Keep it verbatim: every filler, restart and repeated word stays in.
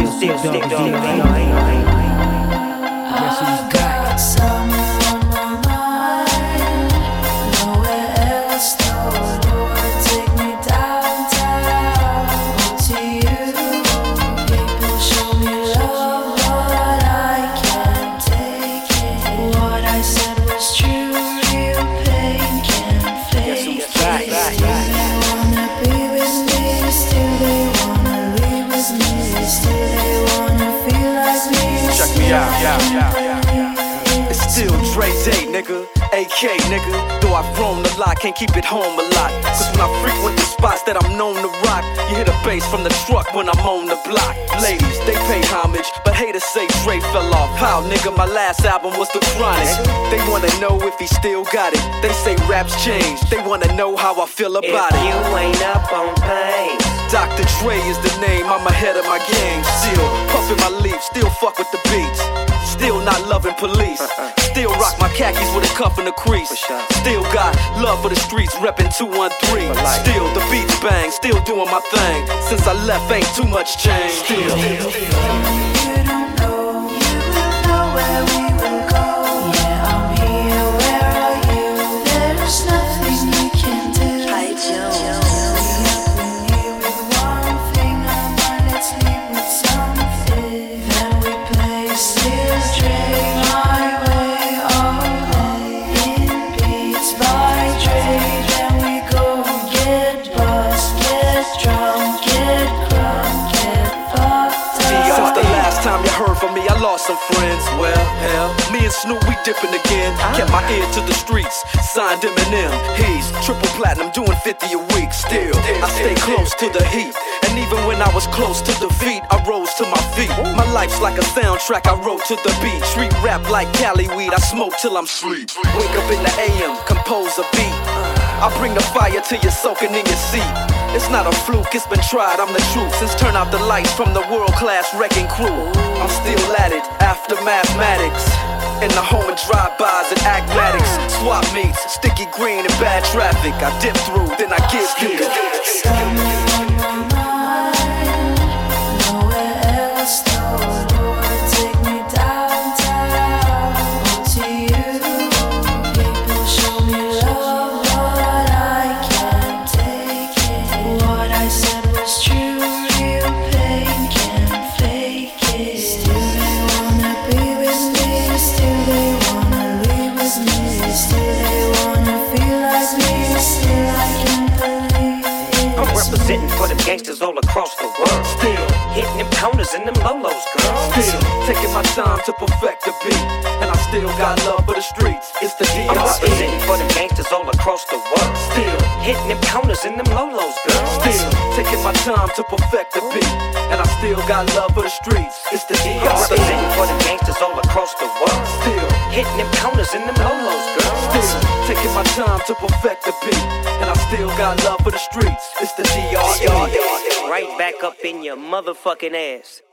still, still, still, still, still, Guess who's back? Summer on my mind. Nowhere else, though. Lord, take me downtown. To you, people show me love, but I can't take it. What I said was true, real pain can't fake it. Still they wanna be with me, still they wanna leave with me, still they wanna feel like me. Check me out, yeah, yeah, yeah. It's still Dre Day, nigga, A K, nigga. Though I've grown a lot, can't keep it home a lot. Cause when I frequent the spots that I'm known to rock, you hear the bass from the truck when I'm on the block. Ladies, they pay homage, but haters say Dre fell off. How, nigga, my last album was The Chronic. They wanna know if he still got it. They say raps changed, they wanna know how I feel about if it. you ain't up on pain, Doctor Dre is the name, I'm ahead of my game. Still puffin' my leaf, still fuck with the beats. Still not loving police. Still rock my khakis with a cuff and a crease. Still got love for the streets, reppin' two one three. Still the beats bang, still doing my thing. Since I left, ain't too much change. Still. You don't know, you will know where we will go. Yeah, I'm here, where are you? There's nothing you can do. Hi, Joe. I lost some friends, well, hell, me and Snoop, we dipping again. Kept my ear to the streets, signed Eminem. He's triple platinum, doing fifty a week. Still, I stay close to the heat. And even when I was close to defeat, I rose to my feet. My life's like a soundtrack, I wrote to the beat. Street rap like Cali weed, I smoke till I'm sleep. Wake up in the A M, compose a beat. I bring the fire till you're soaking in your seat. It's not a fluke, it's been tried, I'm the truth. Since turn out the lights from the world-class wrecking crew, I'm still at it, after mathematics. In the home of drive-bys and acmatics. Swap meets, sticky green and bad traffic. I dip through, then I get through. Summer on my mind. Nowhere else, though. Lord, take me downtown. To you, people show me love, but I can't take it. What I said was true, real pain can't fake it. Still they wanna be with me, still they wanna leave with me, still they wanna feel like me, still I can't believe it. I'm representing for them gangsters all across the world. Still hitting them corners and them lolos, girl. Still taking my time to perfect the beat, and I still got love for the streets. It's the D R E. I'm representing for them gangsters all across the world. Still hitting them corners and them lolos, girl. Still taking my time to perfect the beat, and I still got love for the streets. It's the D R E. I'm representing for them gangsters all across the world. Still hitting them corners and them lolos, girl. Still taking my time to perfect the beat, and I still got love for the streets. It's the D R E. Right back up in your motherfucking ass.